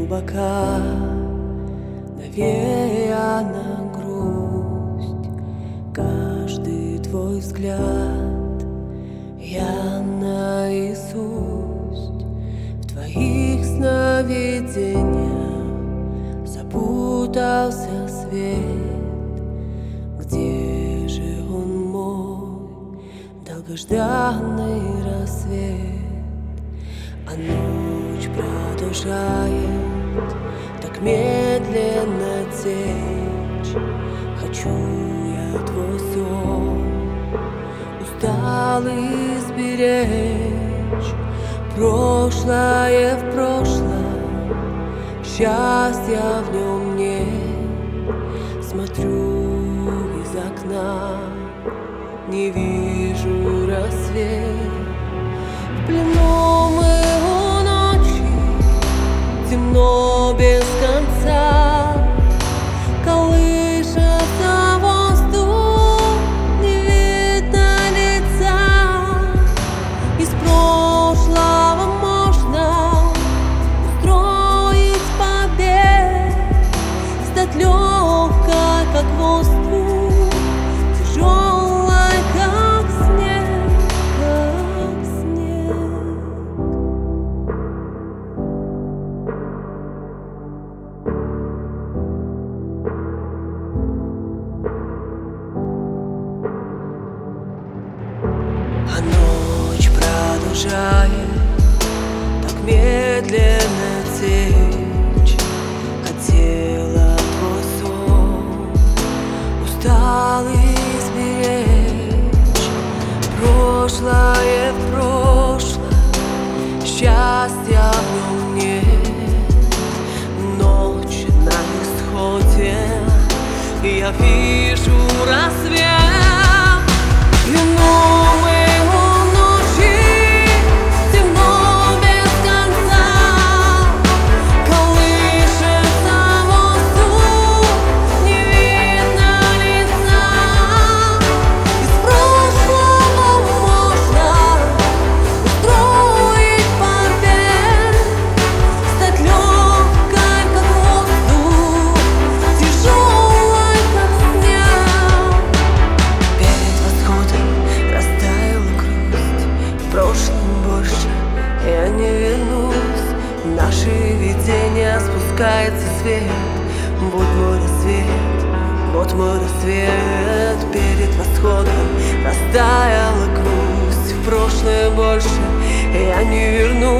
глубока, навеяна грусть. Каждый твой взгляд я наизусть в твоих сновидениях запутался свет. Где же он мой долгожданный рассвет? А ночь продолжает так медленно течь. Хочу я твой сон усталый сберечь. Прошлое в прошлом, счастья в нем нет. Смотрю из окна, не вижу рассвет. В плену мы у ночи, темно без конца, колышется воздух, не видно лица. Из прошлого можно устроить побег, стать легкой, как воздух, тяжелой, как снег, как снег. А ночь продолжает так медленно течь. Хотела твой сон усталый сберечь. Прошлое в прошлом, счастья в нем нет. Ночь на исходе, я вижу рассвет. Я не вернусь, в наши видения спускается свет. Вот мой рассвет, вот мой рассвет. Перед восходом растаяла грусть. В прошлое больше я не вернусь.